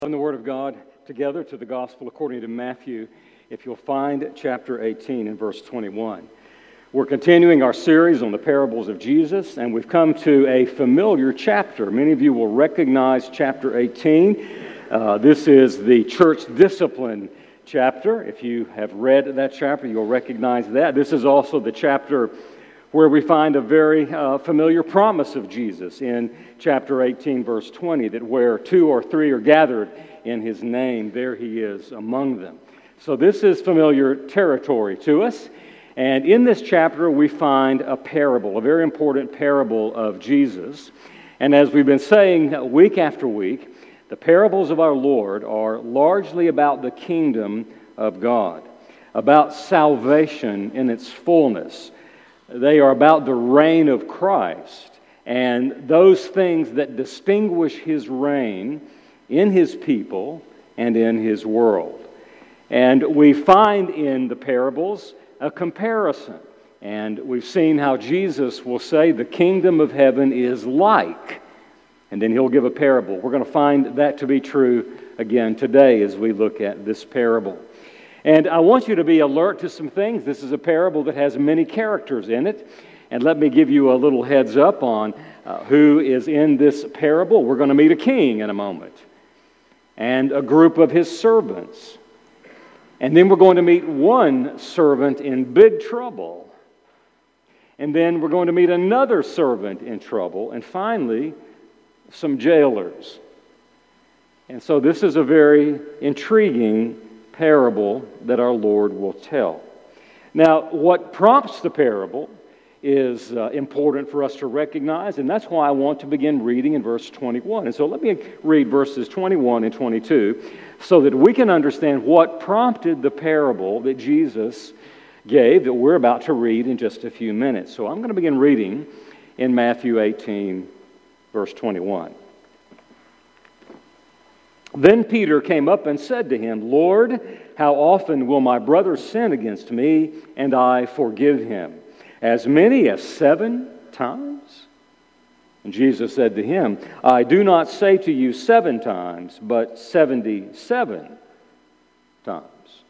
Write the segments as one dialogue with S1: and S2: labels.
S1: In the Word of God together to the Gospel according to Matthew, if you'll find chapter 18 and verse 21. We're continuing our series on the parables of Jesus, and we've come to a familiar chapter. Many of you will recognize chapter 18. This is the church discipline chapter. If you have read that chapter, you'll recognize that. This is also the chapter where we find a very familiar promise of Jesus in chapter 18, verse 20, that where two or three are gathered in His name, there He is among them. So this is familiar territory to us. And in this chapter, we find a parable, a very important parable of Jesus. And as we've been saying week after week, the parables of our Lord are largely about the kingdom of God, about salvation in its fullness. They are about the reign of Christ and those things that distinguish His reign in His people and in His world. And we find in the parables a comparison. And we've seen how Jesus will say the kingdom of heaven is like, and then He'll give a parable. We're going to find that to be true again today as we look at this parable. And I want you to be alert to some things. This is a parable that has many characters in it. And let me give you a little heads up on who is in this parable. We're going to meet a king in a moment and a group of his servants. And then we're going to meet one servant in big trouble. And then we're going to meet another servant in trouble. And finally, some jailers. And so this is a very intriguing parable that our Lord will tell. Now, what prompts the parable is important for us to recognize, and that's why I want to begin reading in verse 21. And so let me read verses 21 and 22 so that we can understand what prompted the parable that Jesus gave that we're about to read in just a few minutes. So I'm going to begin reading in Matthew 18, verse 21. Then Peter came up and said to Him, Lord, how often will my brother sin against me, and I forgive him? As many as 7 times? And Jesus said to him, I do not say to you 7 times, but 77 times.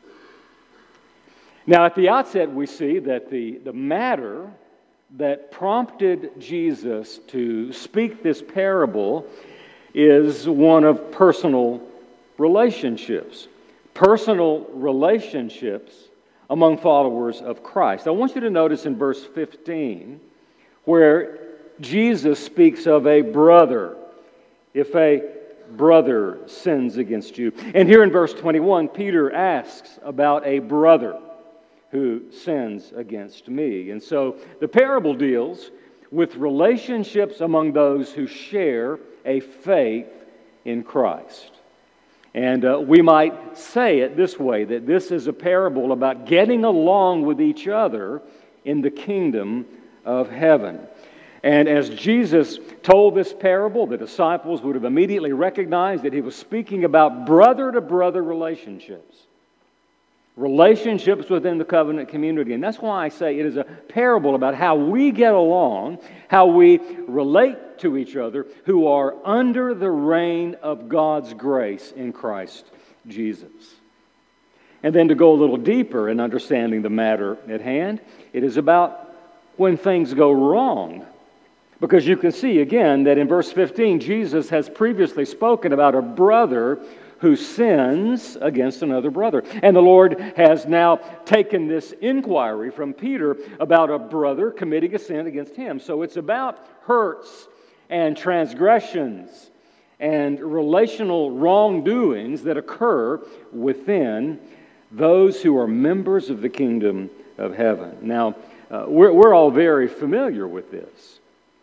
S1: Now at the outset we see that the matter that prompted Jesus to speak this parable is one of personal relationships. Personal relationships among followers of Christ. I want you to notice in verse 15 where Jesus speaks of a brother. If a brother sins against you. And here in verse 21, Peter asks about a brother who sins against me. And so the parable deals with relationships among those who share a faith in Christ. And we might say it this way, that this is a parable about getting along with each other in the kingdom of heaven. And as Jesus told this parable, the disciples would have immediately recognized that He was speaking about brother-to-brother relationships. Relationships within the covenant community. And that's why I say it is a parable about how we get along, how we relate to each other who are under the reign of God's grace in Christ Jesus. And then to go a little deeper in understanding the matter at hand, it is about when things go wrong. Because you can see again that in verse 15, Jesus has previously spoken about a brother who sins against another brother. And the Lord has now taken this inquiry from Peter about a brother committing a sin against him. So it's about hurts and transgressions and relational wrongdoings that occur within those who are members of the kingdom of heaven. Now, we're all very familiar with this.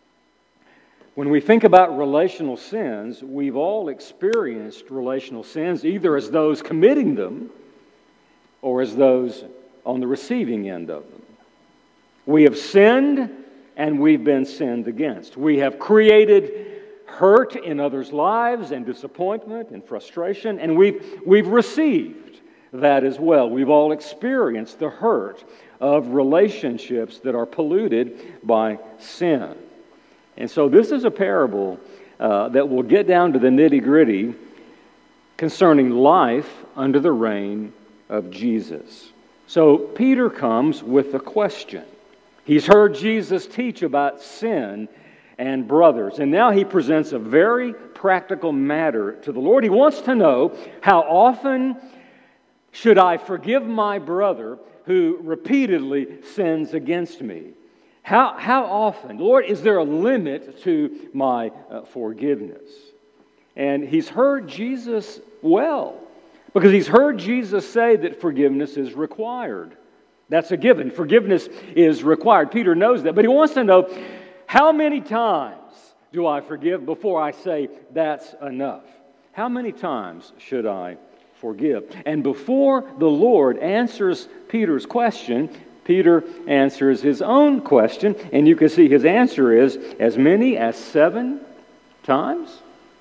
S1: When we think about relational sins, we've all experienced relational sins either as those committing them or as those on the receiving end of them. We have sinned and we've been sinned against. We have created hurt in others' lives and disappointment and frustration, and we've received that as well. We've all experienced the hurt of relationships that are polluted by sin. And so this is a parable that will get down to the nitty-gritty concerning life under the reign of Jesus. So Peter comes with a question. He's heard Jesus teach about sin and brothers, and now he presents a very practical matter to the Lord. He wants to know, how often should I forgive my brother who repeatedly sins against me? How often? Lord, is there a limit to my forgiveness? And he's heard Jesus well, because he's heard Jesus say that forgiveness is required. That's a given. Forgiveness is required. Peter knows that, but he wants to know, how many times do I forgive before I say that's enough? How many times should I forgive? And before the Lord answers Peter's question, Peter answers his own question, and you can see his answer is, as many as 7 times?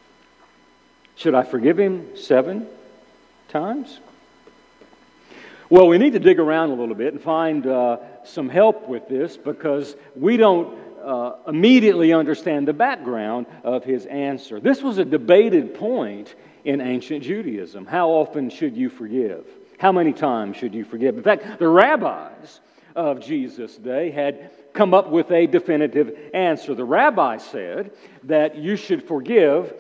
S1: Should I forgive him 7 times? Well, we need to dig around a little bit and find some help with this, because we don't immediately understand the background of his answer. This was a debated point in ancient Judaism. How often should you forgive? How many times should you forgive? In fact, the rabbis of Jesus' day had come up with a definitive answer. The rabbi said that you should forgive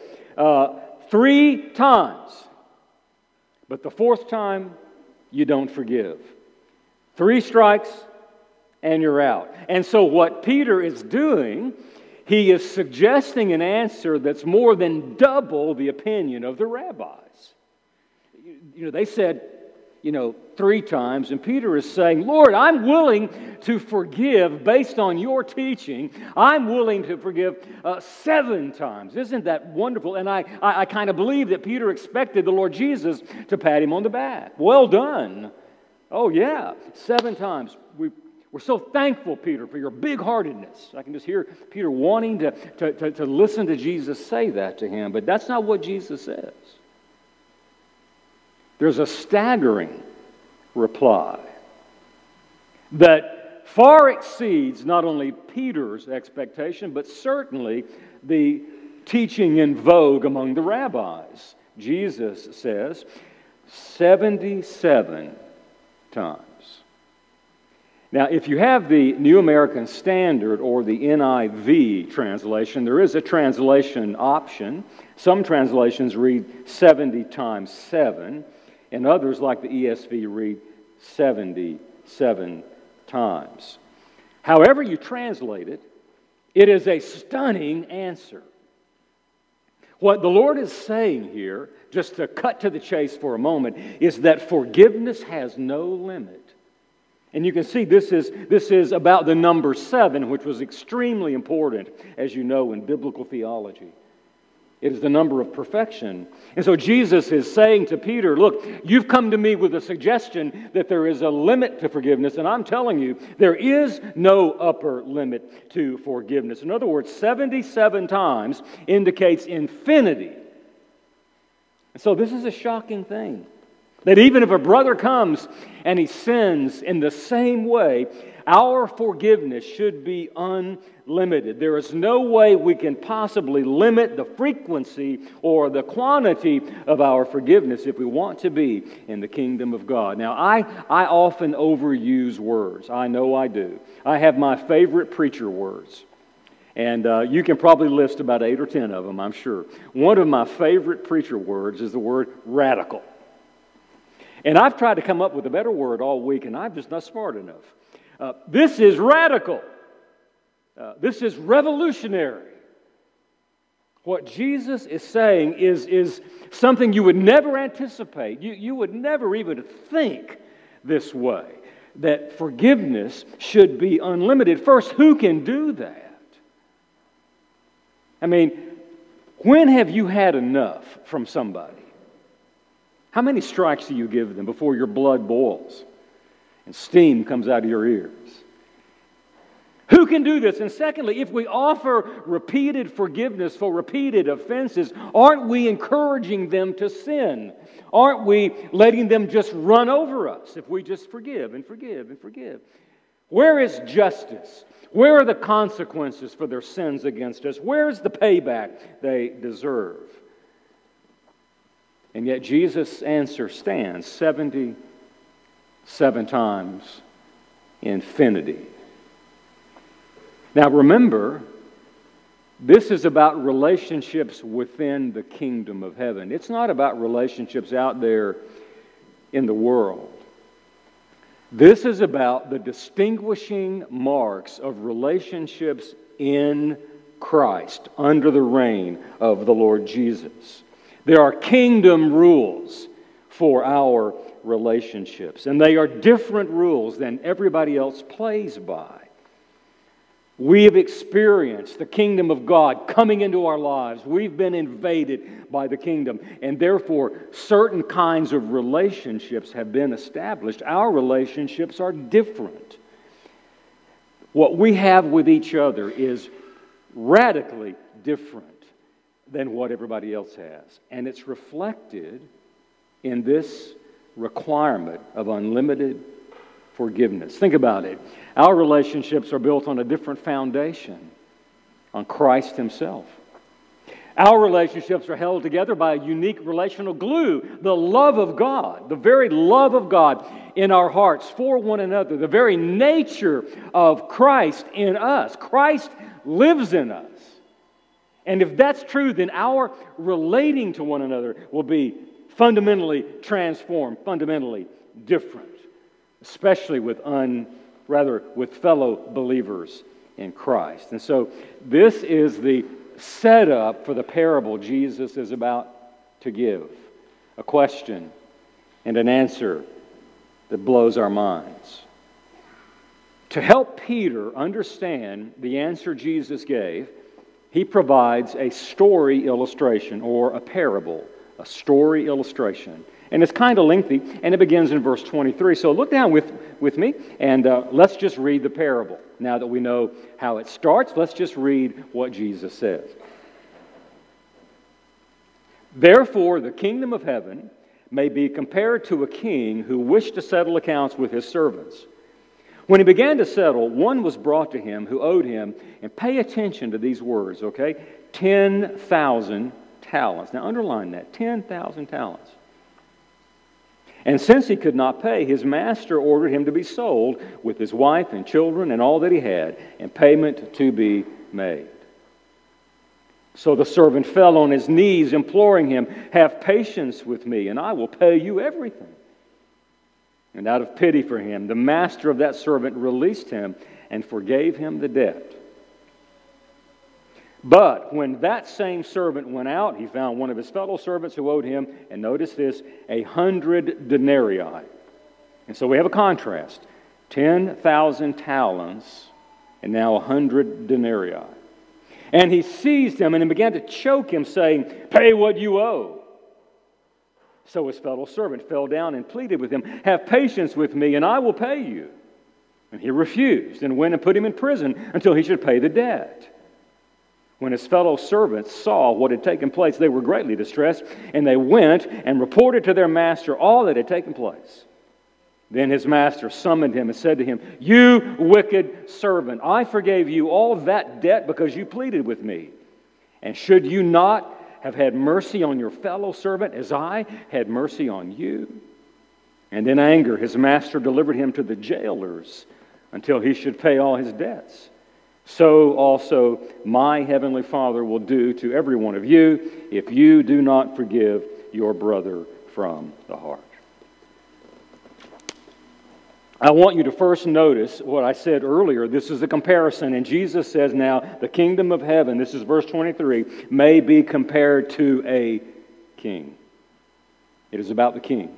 S1: 3 times, but the 4th time you don't forgive. 3 strikes and you're out. And so what Peter is doing, he is suggesting an answer that's more than double the opinion of the rabbis. They said, 3 times, and Peter is saying, Lord, I'm willing to forgive based on your teaching. I'm willing to forgive 7 times. Isn't that wonderful? And I kind of believe that Peter expected the Lord Jesus to pat him on the back. Well done. Oh yeah, 7 times. We're so thankful, Peter, for your big-heartedness. I can just hear Peter wanting to listen to Jesus say that to him, but that's not what Jesus says. There's a staggering reply that far exceeds not only Peter's expectation, but certainly the teaching in vogue among the rabbis. Jesus says 77 times. Now, if you have the New American Standard or the NIV translation, there is a translation option. Some translations read 70 times 7, and others, like the ESV, read 77 times. However you translate it, it is a stunning answer. What the Lord is saying here, just to cut to the chase for a moment, is that forgiveness has no limit. And you can see this is about the number 7, which was extremely important, as you know, in biblical theology. It is the number of perfection. And so Jesus is saying to Peter, look, you've come to me with a suggestion that there is a limit to forgiveness, and I'm telling you, there is no upper limit to forgiveness. In other words, 77 times indicates infinity. And so this is a shocking thing. That even if a brother comes and he sins in the same way, our forgiveness should be unlimited. There is no way we can possibly limit the frequency or the quantity of our forgiveness if we want to be in the kingdom of God. Now, I often overuse words. I know I do. I have my favorite preacher words. And you can probably list about 8 or 10 of them, I'm sure. One of my favorite preacher words is the word radical. And I've tried to come up with a better word all week, and I'm just not smart enough. This is radical. This is revolutionary. What Jesus is saying is something you would never anticipate. You would never even think this way, that forgiveness should be unlimited. First, who can do that? I mean, when have you had enough from somebody? How many strikes do you give them before your blood boils and steam comes out of your ears? Who can do this? And secondly, if we offer repeated forgiveness for repeated offenses, aren't we encouraging them to sin? Aren't we letting them just run over us if we just forgive and forgive and forgive? Where is justice? Where are the consequences for their sins against us? Where is the payback they deserve? And yet Jesus' answer stands 77 times infinity. Now remember, this is about relationships within the kingdom of heaven. It's not about relationships out there in the world. This is about the distinguishing marks of relationships in Christ under the reign of the Lord Jesus. There are kingdom rules for our relationships, and they are different rules than everybody else plays by. We have experienced the kingdom of God coming into our lives. We've been invaded by the kingdom, and therefore certain kinds of relationships have been established. Our relationships are different. What we have with each other is radically different than what everybody else has, and it's reflected in this requirement of unlimited forgiveness. Think about it. Our relationships are built on a different foundation, on Christ Himself. Our relationships are held together by a unique relational glue, the love of God, the very love of God in our hearts for one another, the very nature of Christ in us. Christ lives in us. And if that's true, then our relating to one another will be fundamentally transformed, fundamentally different, especially with fellow believers in Christ. And so this is the setup for the parable Jesus is about to give. A question and an answer that blows our minds. To help Peter understand the answer Jesus gave, he provides a story illustration or a parable, a story illustration. And it's kind of lengthy, and it begins in verse 23. So look down with me, and let's just read the parable. Now that we know how it starts, let's just read what Jesus says. Therefore, the kingdom of heaven may be compared to a king who wished to settle accounts with his servants. When he began to settle, one was brought to him who owed him, and pay attention to these words, okay? 10,000 talents. Now underline that, 10,000 talents. And since he could not pay, his master ordered him to be sold with his wife and children and all that he had, and payment to be made. So the servant fell on his knees, imploring him, "Have patience with me, and I will pay you everything." And out of pity for him, the master of that servant released him and forgave him the debt. But when that same servant went out, he found one of his fellow servants who owed him, and notice this, 100 denarii. And so we have a contrast. 10,000 talents, and now 100 denarii. And he seized him and began to choke him, saying, "Pay what you owe." So his fellow servant fell down and pleaded with him, "Have patience with me, and I will pay you." And he refused, and went and put him in prison until he should pay the debt. When his fellow servants saw what had taken place, they were greatly distressed, and they went and reported to their master all that had taken place. Then his master summoned him and said to him, "You wicked servant, I forgave you all that debt because you pleaded with me. And should you not have had mercy on your fellow servant as I had mercy on you?" And in anger his master delivered him to the jailers until he should pay all his debts. So also my heavenly Father will do to every one of you if you do not forgive your brother from the heart. I want you to first notice what I said earlier. This is a comparison, and Jesus says now, the kingdom of heaven, this is verse 23, may be compared to a king. It is about the king.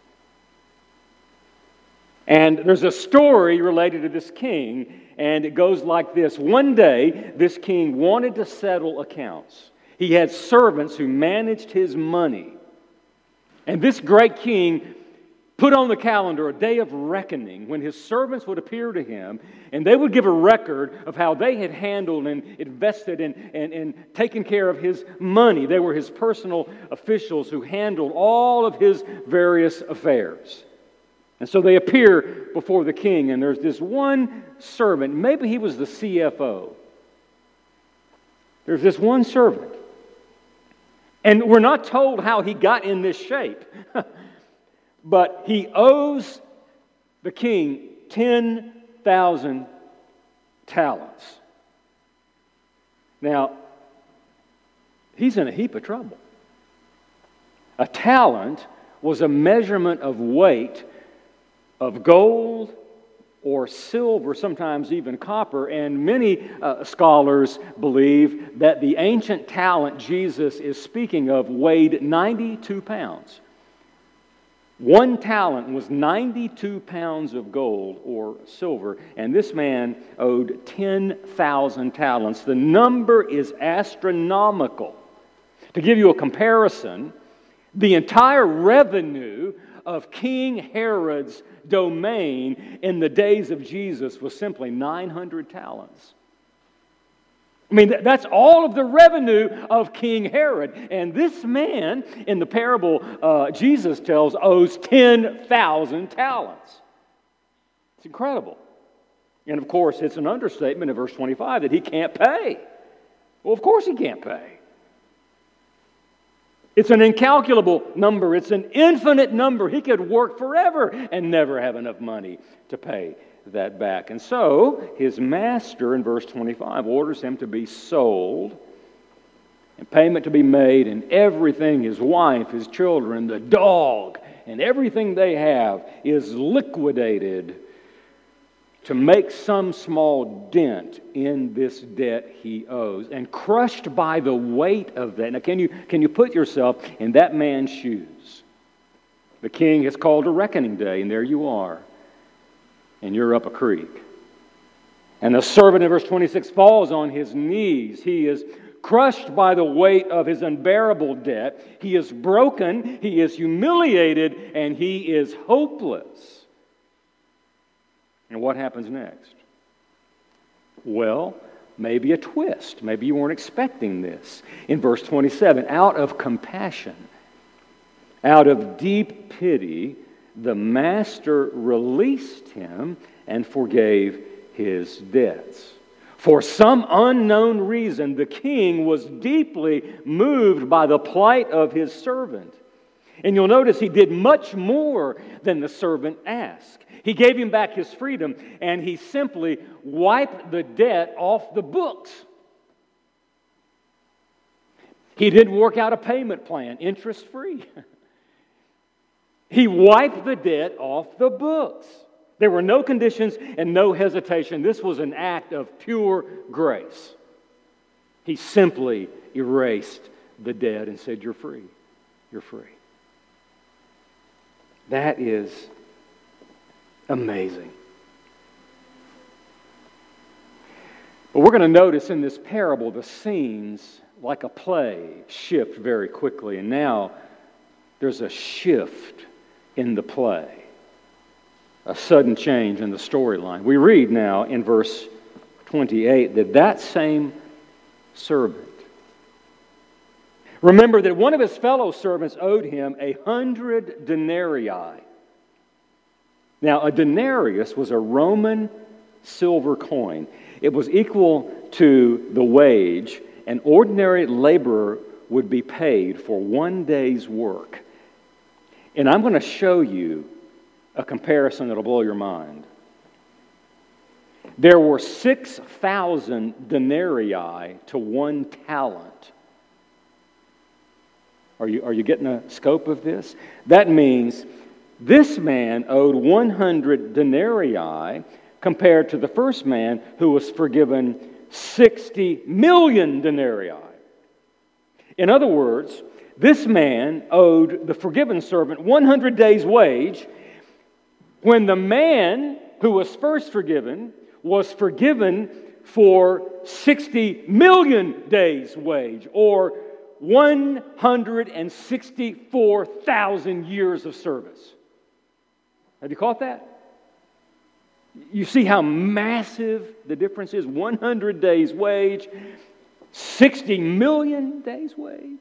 S1: And there's a story related to this king, and it goes like this. One day, this king wanted to settle accounts. He had servants who managed his money. And this great king put on the calendar a day of reckoning when his servants would appear to him, and they would give a record of how they had handled and invested and taken care of his money. They were his personal officials who handled all of his various affairs. And so they appear before the king, and there's this one servant, maybe he was the CFO. There's this one servant, And we're not told how he got in this shape, but he owes the king 10,000 talents. Now, he's in a heap of trouble. A talent was a measurement of weight of gold or silver, sometimes even copper, and many scholars believe that the ancient talent Jesus is speaking of weighed 92 pounds. One talent was 92 pounds of gold or silver, and this man owed 10,000 talents. The number is astronomical. To give you a comparison, the entire revenue of King Herod's domain in the days of Jesus was simply 900 talents. I mean, that's all of the revenue of King Herod. And this man, in the parable Jesus tells, owes 10,000 talents. It's incredible. And of course, it's an understatement in verse 25 that he can't pay. Well, of course he can't pay. It's an incalculable number. It's an infinite number. He could work forever and never have enough money to pay that back. And so, his master, in verse 25, orders him to be sold and payment to be made, and everything, his wife, his children, the dog, and everything they have is liquidated to make some small dent in this debt he owes, and crushed by the weight of that. Now, can you put yourself in that man's shoes? The king has called a reckoning day, and there you are, and you're up a creek. And the servant in verse 26 falls on his knees. He is crushed by the weight of his unbearable debt. He is broken, he is humiliated, and he is hopeless. And what happens next? Well, maybe a twist. Maybe you weren't expecting this. In verse 27, out of compassion, out of deep pity, the master released him and forgave his debts. For some unknown reason, the king was deeply moved by the plight of his servant. And you'll notice he did much more than the servant asked. He gave him back his freedom, and he simply wiped the debt off the books. He didn't work out a payment plan, interest-free. He wiped the debt off the books. There were no conditions and no hesitation. This was an act of pure grace. He simply erased the debt and said, "You're free. You're free." That is amazing. But we're going to notice in this parable the scenes, like a play, shift very quickly. And now there's a shift in the play, a sudden change in the storyline. We read now in verse 28 that same servant. Remember that one of his fellow servants owed him 100 denarii. Now, a denarius was a Roman silver coin. It was equal to the wage an ordinary laborer would be paid for one day's work. And I'm going to show you a comparison that will blow your mind. There were 6,000 denarii to one talent. Are you getting a scope of this? That means this man owed 100 denarii compared to the first man who was forgiven 60 million denarii. In other words, this man owed the forgiven servant 100 days' wage when the man who was first forgiven was forgiven for 60 million days' wage, or 164,000 years of service. Have you caught that? You see how massive the difference is? 100 days' wage, 60 million days' wage.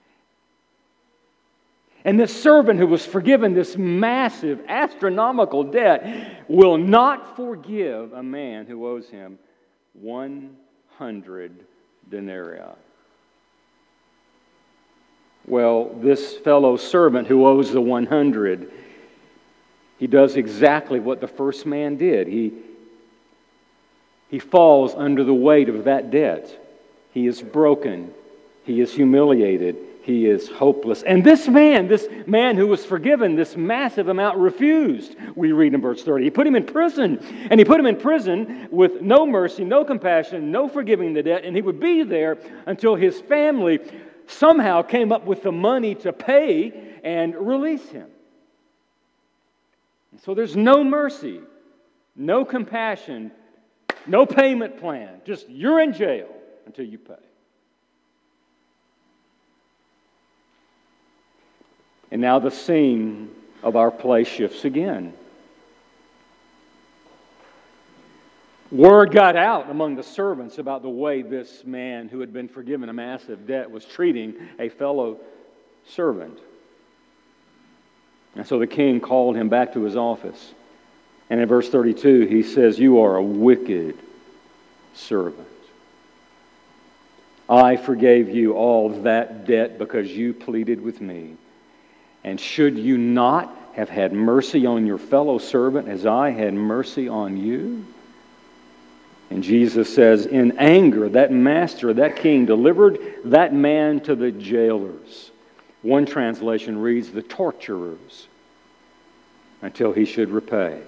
S1: And this servant who was forgiven this massive, astronomical debt will not forgive a man who owes him 100 denarii. Well, this fellow servant who owes the 100, he does exactly what the first man did. He falls under the weight of that debt. He is broken. He is humiliated. He is hopeless. And this man who was forgiven this massive amount, refused, we read in verse 30. He put him in prison. And he put him in prison with no mercy, no compassion, no forgiving the debt. And he would be there until his family somehow came up with the money to pay and release him. So there's no mercy, no compassion, no payment plan. Just you're in jail until you pay. And now the scene of our play shifts again. Word got out among the servants about the way this man who had been forgiven a massive debt was treating a fellow servant. And so the king called him back to his office. And in verse 32, he says, "You are a wicked servant. I forgave you all that debt because you pleaded with me. And should you not have had mercy on your fellow servant as I had mercy on you?" And Jesus says, in anger, that master, that king, delivered that man to the jailers. One translation reads, the torturers, until he should repay.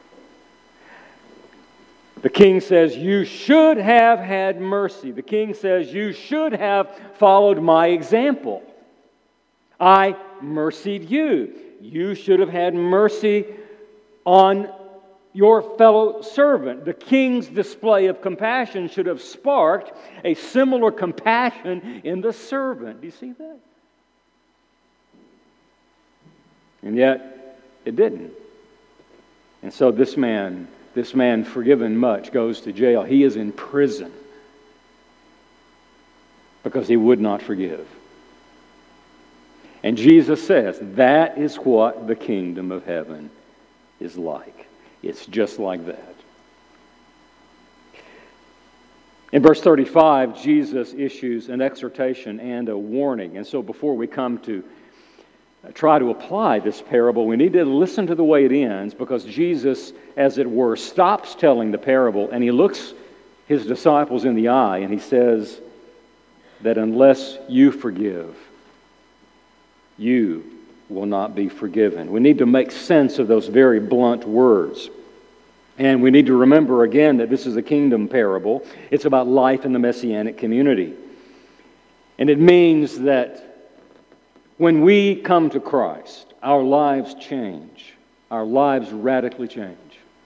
S1: The king says, you should have had mercy. The king says, you should have followed my example. I mercied you. You should have had mercy on your fellow servant. The king's display of compassion should have sparked a similar compassion in the servant. Do you see that? And yet, it didn't. And so this man forgiven much, goes to jail. He is in prison because he would not forgive. And Jesus says, that is what the kingdom of heaven is like. It's just like that. In verse 35, Jesus issues an exhortation and a warning. And so before we come to try to apply this parable, we need to listen to the way it ends, because Jesus, as it were, stops telling the parable and he looks his disciples in the eye and he says that unless you forgive, you will not be forgiven. We need to make sense of those very blunt words. And we need to remember again that this is a kingdom parable. It's about life in the Messianic community. And it means that when we come to Christ, our lives change. Our lives radically change.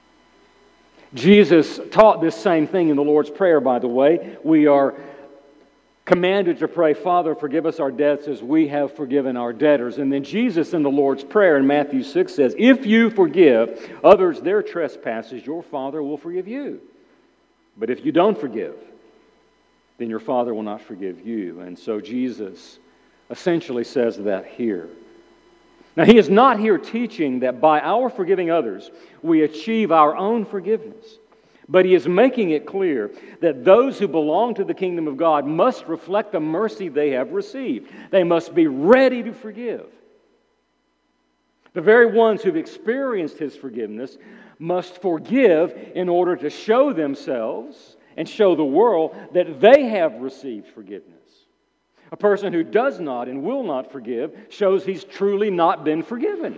S1: Jesus taught this same thing in the Lord's Prayer, by the way. We are commanded to pray, Father, forgive us our debts as we have forgiven our debtors. And then Jesus in the Lord's Prayer in Matthew 6 says, if you forgive others their trespasses, your Father will forgive you. But if you don't forgive, then your Father will not forgive you. And so Jesus essentially says that here. Now, he is not here teaching that by our forgiving others, we achieve our own forgiveness. But he is making it clear that those who belong to the kingdom of God must reflect the mercy they have received. They must be ready to forgive. The very ones who've experienced his forgiveness must forgive in order to show themselves and show the world that they have received forgiveness. A person who does not and will not forgive shows he's truly not been forgiven.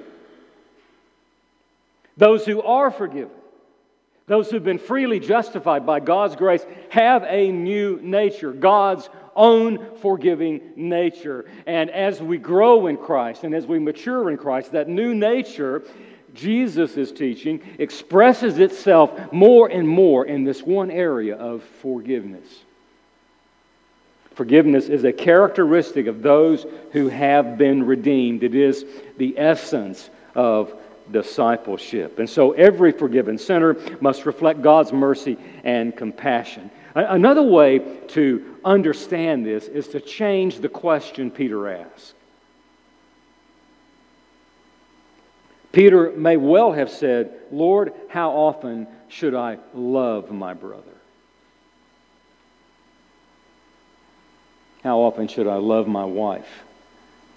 S1: Those who are forgiven, those who've been freely justified by God's grace, have a new nature, God's own forgiving nature. And as we grow in Christ and as we mature in Christ, that new nature, Jesus is teaching, expresses itself more and more in this one area of forgiveness. Forgiveness is a characteristic of those who have been redeemed. It is the essence of discipleship. And so every forgiven sinner must reflect God's mercy and compassion. Another way to understand this is to change the question Peter asked. Peter may well have said, Lord, how often should I love my brother? How often should I love my wife?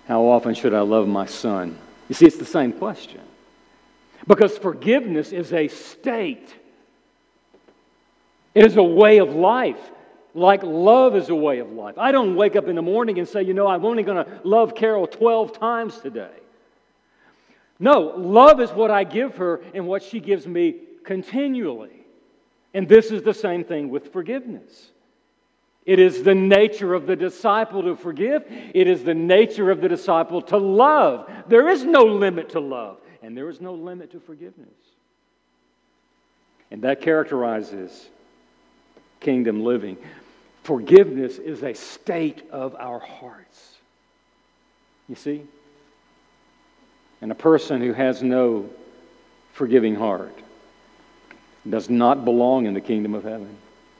S1: How often should I love my son? You see, it's the same question. Because forgiveness is a state. It is a way of life. Like love is a way of life. I don't wake up in the morning and say, I'm only going to love Carol 12 times today. No, love is what I give her and what she gives me continually. And this is the same thing with forgiveness. It is the nature of the disciple to forgive. It is the nature of the disciple to love. There is no limit to love, and there is no limit to forgiveness. And that characterizes kingdom living. Forgiveness is a state of our hearts. You see? And a person who has no forgiving heart does not belong in the kingdom of heaven.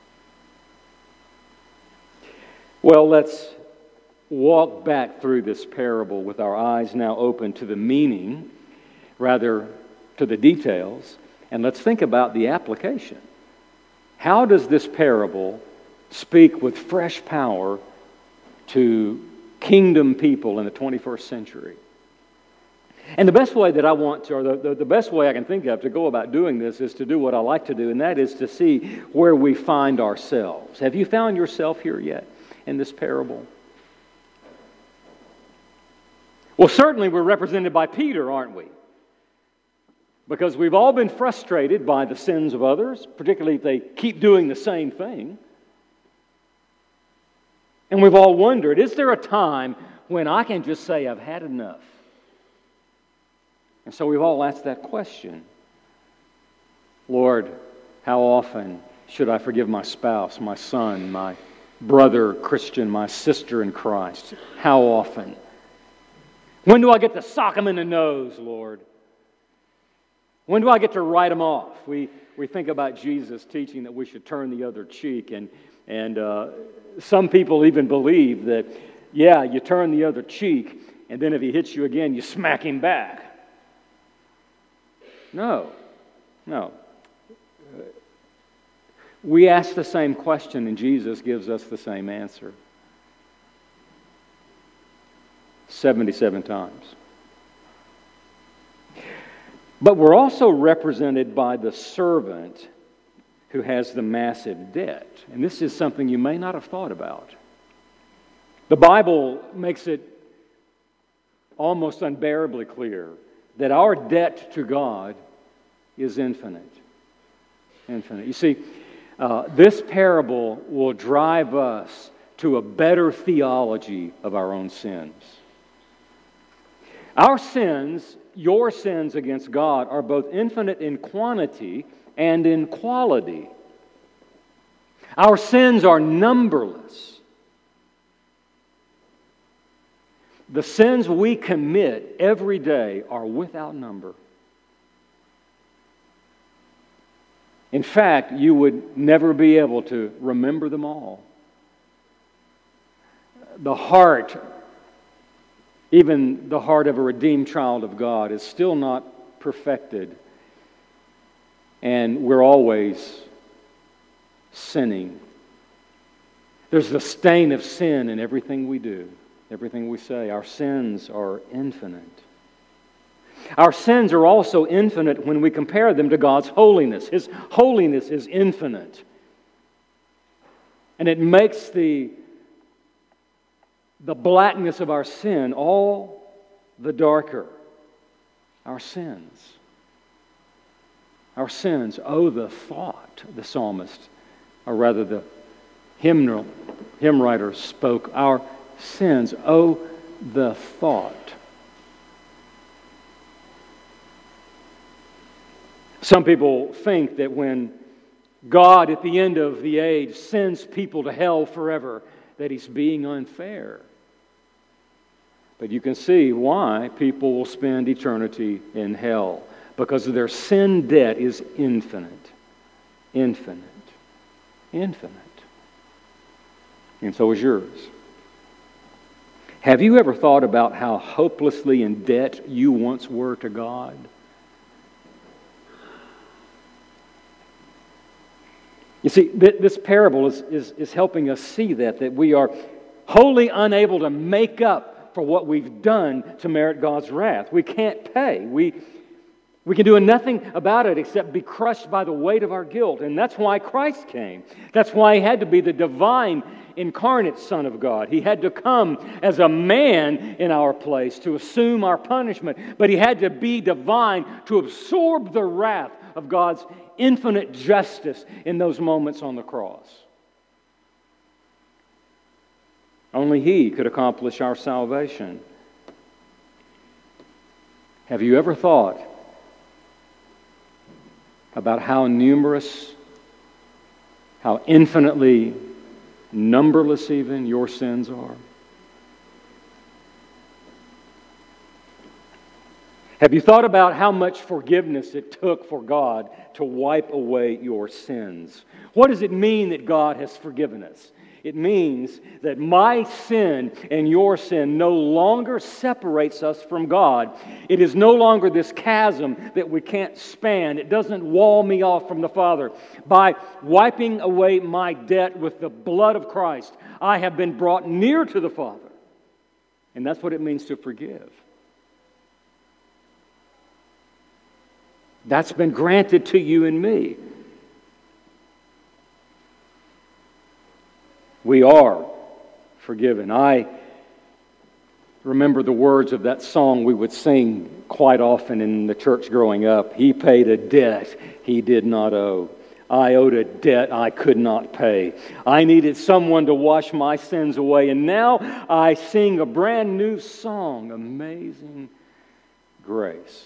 S1: Well, let's walk back through this parable with our eyes now open to the meaning, rather to the details, and let's think about the application. How does this parable speak with fresh power to kingdom people in the 21st century? And the best way that I want to, or the best way I can think of to go about doing this is to do what I like to do, and that is to see where we find ourselves. Have you found yourself here yet in this parable? Well, certainly we're represented by Peter, aren't we? Because we've all been frustrated by the sins of others, particularly if they keep doing the same thing. And we've all wondered, is there a time when I can just say I've had enough? And so we've all asked that question. Lord, how often should I forgive my spouse, my son, my brother Christian, my sister in Christ? How often? When do I get to sock them in the nose, Lord? When do I get to write them off? We think about Jesus teaching that we should turn the other cheek, and some people even believe that, you turn the other cheek, and then if he hits you again, you smack him back. No. We ask the same question, and Jesus gives us the same answer. 77 times. But we're also represented by the servant who has the massive debt. And this is something you may not have thought about. The Bible makes it almost unbearably clear that our debt to God is infinite. Infinite. You see, this parable will drive us to a better theology of our own sins. Our sins, your sins against God, are both infinite in quantity and in quality. Our sins are numberless. The sins we commit every day are without number. In fact, you would never be able to remember them all. The heart, even the heart of a redeemed child of God, is still not perfected. And we're always sinning. There's the stain of sin in everything we do, everything we say. Our sins are infinite. Our sins are also infinite when we compare them to God's holiness. His holiness is infinite. And it makes the blackness of our sin all the darker. Our sins. Our sins, oh, the thought, the psalmist, or rather the hymn writer spoke, our sins, oh, the thought. Some people think that when God at the end of the age sends people to hell forever, that He's being unfair. But you can see why people will spend eternity in hell. Because their sin debt is infinite. Infinite. Infinite. And so is yours. Have you ever thought about how hopelessly in debt you once were to God? You see, this parable is helping us see that we are wholly unable to make up for what we've done to merit God's wrath. We can't pay. We can do nothing about it except be crushed by the weight of our guilt. And that's why Christ came. That's why He had to be the divine, incarnate Son of God. He had to come as a man in our place to assume our punishment. But He had to be divine to absorb the wrath of God's infinite justice in those moments on the cross. Only He could accomplish our salvation. Have you ever thought about how numerous, how infinitely numberless even your sins are? Have you thought about how much forgiveness it took for God to wipe away your sins? What does it mean that God has forgiven us? It means that my sin and your sin no longer separates us from God. It is no longer this chasm that we can't span. It doesn't wall me off from the Father. By wiping away my debt with the blood of Christ, I have been brought near to the Father. And that's what it means to forgive. That's been granted to you and me. We are forgiven. I remember the words of that song we would sing quite often in the church growing up. He paid a debt He did not owe. I owed a debt I could not pay. I needed someone to wash my sins away. And now I sing a brand new song, Amazing Grace.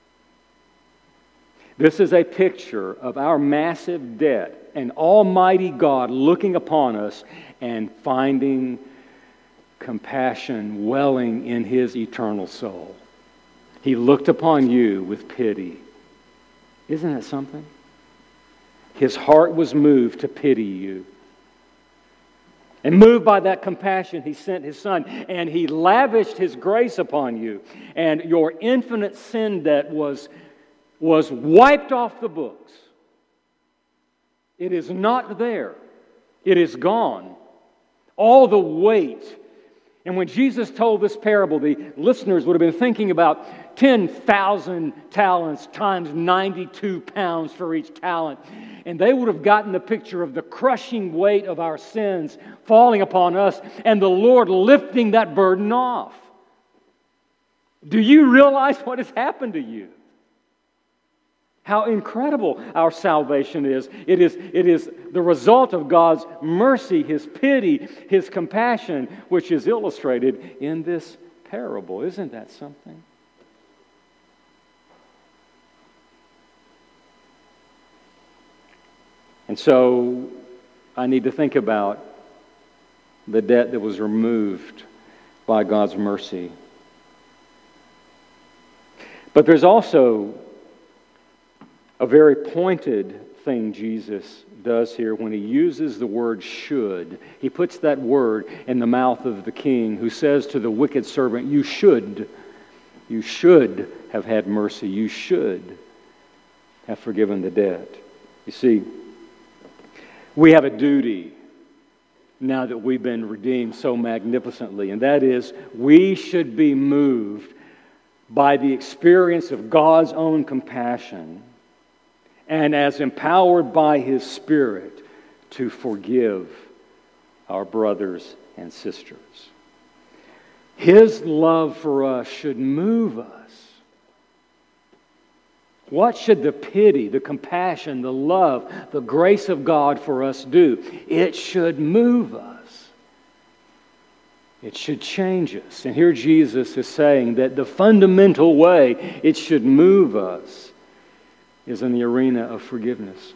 S1: This is a picture of our massive debt and Almighty God looking upon us and finding compassion welling in His eternal soul. He looked upon you with pity. Isn't that something? His heart was moved to pity you. And moved by that compassion, He sent His Son, and He lavished His grace upon you. And your infinite sin debt was wiped off the books. It is not there. It is gone. All the weight. And when Jesus told this parable, the listeners would have been thinking about 10,000 talents times 92 pounds for each talent. And they would have gotten the picture of the crushing weight of our sins falling upon us and the Lord lifting that burden off. Do you realize what has happened to you? How incredible our salvation is. It is the result of God's mercy, His pity, His compassion, which is illustrated in this parable. Isn't that something? And so I need to think about the debt that was removed by God's mercy. But there's also a very pointed thing Jesus does here when He uses the word should. He puts that word in the mouth of the king who says to the wicked servant, you should have had mercy. You should have forgiven the debt. You see, we have a duty now that we've been redeemed so magnificently, and that is we should be moved by the experience of God's own compassion and as empowered by His Spirit to forgive our brothers and sisters. His love for us should move us. What should the pity, the compassion, the love, the grace of God for us do? It should move us. It should change us. And here Jesus is saying that the fundamental way it should move us is in the arena of forgiveness.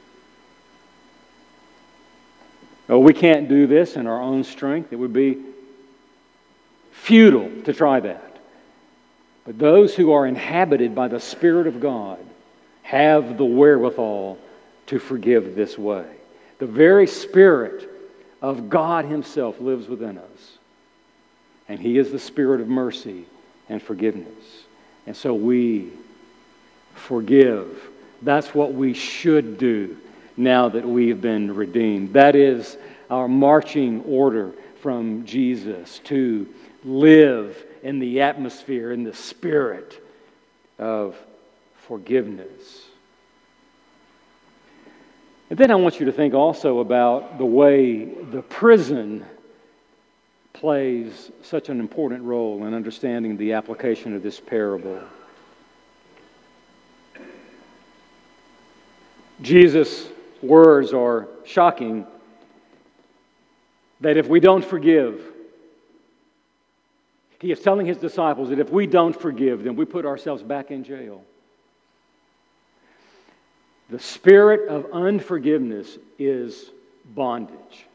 S1: Oh, we can't do this in our own strength. It would be futile to try that. But those who are inhabited by the Spirit of God have the wherewithal to forgive this way. The very Spirit of God Himself lives within us. And He is the Spirit of mercy and forgiveness. And so we forgive. That's what we should do now that we've been redeemed. That is our marching order from Jesus, to live in the atmosphere, in the spirit of forgiveness. And then I want you to think also about the way the prison plays such an important role in understanding the application of this parable. Jesus' words are shocking, that if we don't forgive, He is telling His disciples that if we don't forgive, then we put ourselves back in jail. The spirit of unforgiveness is bondage.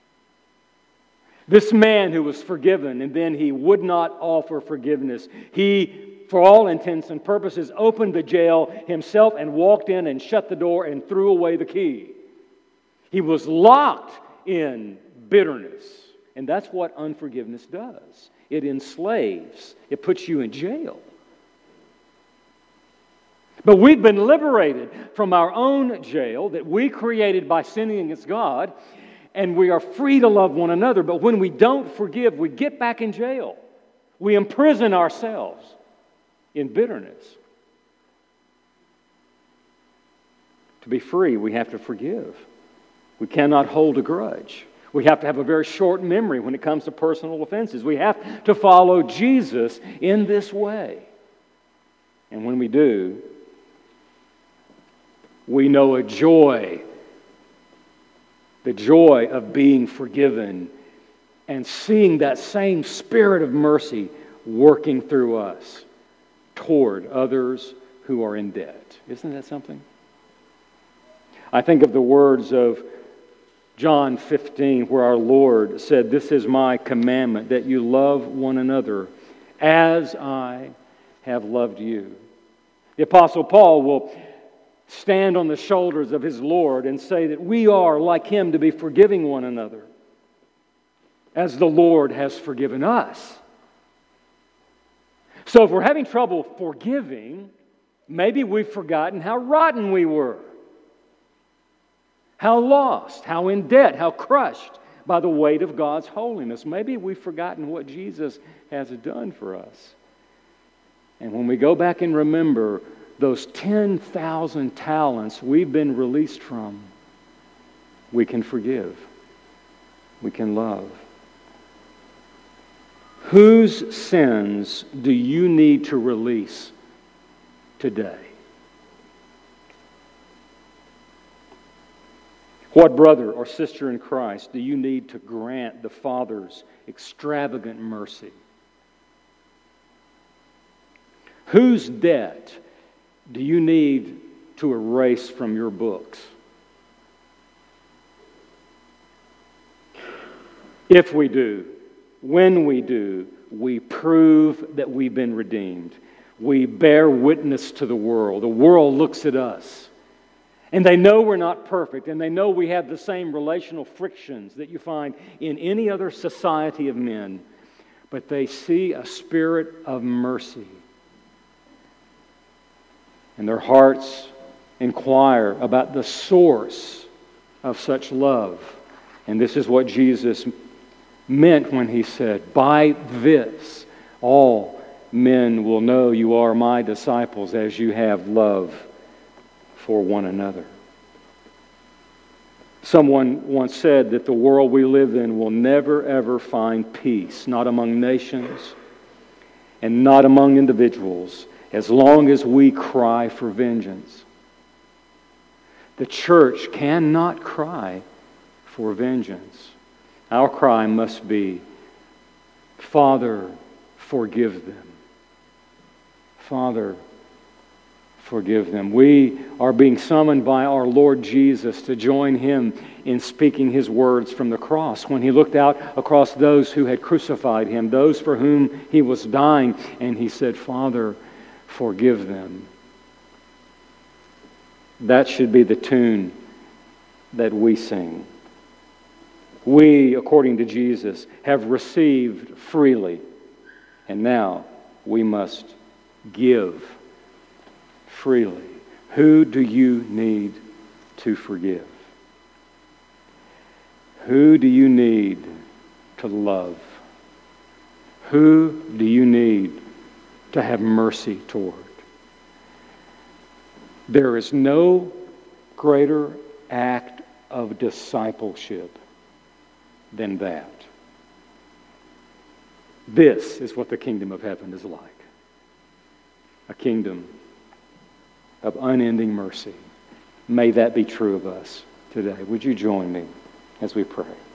S1: This man who was forgiven and then he would not offer forgiveness, he, for all intents and purposes, opened the jail himself and walked in and shut the door and threw away the key. He was locked in bitterness. And that's what unforgiveness does. It enslaves. It puts you in jail. But we've been liberated from our own jail that we created by sinning against God, and we are free to love one another. But when we don't forgive, we get back in jail. We imprison ourselves in bitterness. To be free, we have to forgive. We cannot hold a grudge. We have to have a very short memory when it comes to personal offenses. We have to follow Jesus in this way. And when we do, we know a joy, the joy of being forgiven and seeing that same spirit of mercy working through us toward others who are in debt. Isn't that something? I think of the words of John 15, where our Lord said, "This is my commandment, that you love one another as I have loved you." The Apostle Paul will stand on the shoulders of his Lord and say that we are like him to be forgiving one another as the Lord has forgiven us. So if we're having trouble forgiving, maybe we've forgotten how rotten we were, how lost, how in debt, how crushed by the weight of God's holiness. Maybe we've forgotten what Jesus has done for us. And when we go back and remember those 10,000 talents we've been released from, we can forgive. We can love. Whose sins do you need to release today? What brother or sister in Christ do you need to grant the Father's extravagant mercy? Whose debt do you need to erase from your books? If we do, when we do, we prove that we've been redeemed. We bear witness to the world. The world looks at us, and they know we're not perfect, and they know we have the same relational frictions that you find in any other society of men, but they see a spirit of mercy. And their hearts inquire about the source of such love. And this is what Jesus meant when He said, "By this all men will know you are my disciples, as you have love for one another." Someone once said that the world we live in will never ever find peace, not among nations and not among individuals, as long as we cry for vengeance. The church cannot cry for vengeance. Our cry must be, "Father, forgive them. Father, forgive them." We are being summoned by our Lord Jesus to join Him in speaking His words from the cross when He looked out across those who had crucified Him, those for whom He was dying, and He said, "Father, forgive them." That should be the tune that we sing. We, according to Jesus, have received freely, and now we must give freely. Who do you need to forgive? Who do you need to love? Who do you need to have mercy toward? There is no greater act of discipleship than that. This is what the kingdom of heaven is like. A kingdom of unending mercy. May that be true of us today. Would you join me as we pray?